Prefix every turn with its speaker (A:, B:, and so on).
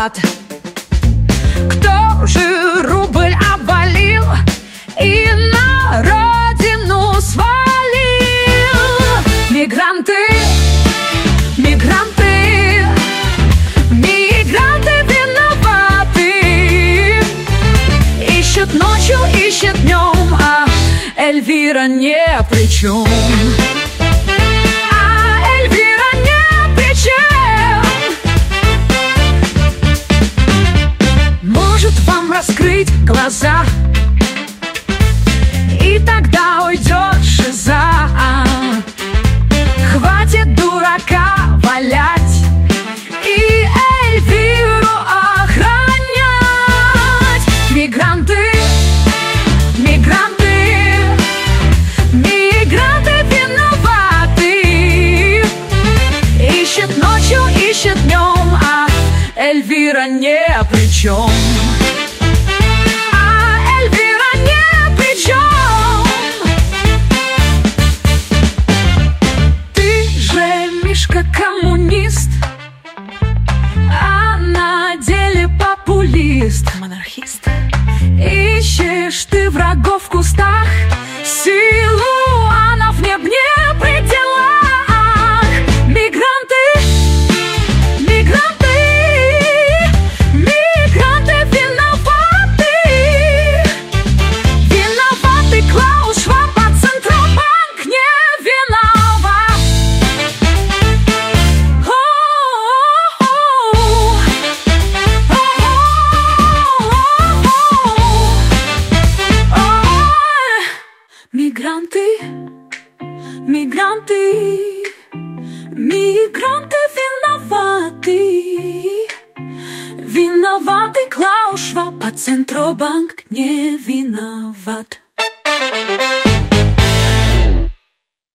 A: виноват? Кто же рубль обвалил и на родину свалил? Мигранты, мигранты, мигранты виноваты. Ищут ночью, ищут днем, а Эльвира не при чем. Раскрыть глаза, и тогда уйдет шиза. Хватит дурака валять и Эльвиру охранять. Мигранты, мигранты, мигранты виноваты. Ищет ночью, ищет днем, а Эльвира не при чем. Коммунист, а на деле популист, монархист. Ищешь ты врагов в кустах, силу она в небе не пределах. Мигранты, мигранты, мигранты виноваты. Виноваты Клаус Шваб, а Центробанк не виноват. Мигранты, мигранты, мигранты виноваты. Виноваты Клаус Шваб, а Центробанк не виноват.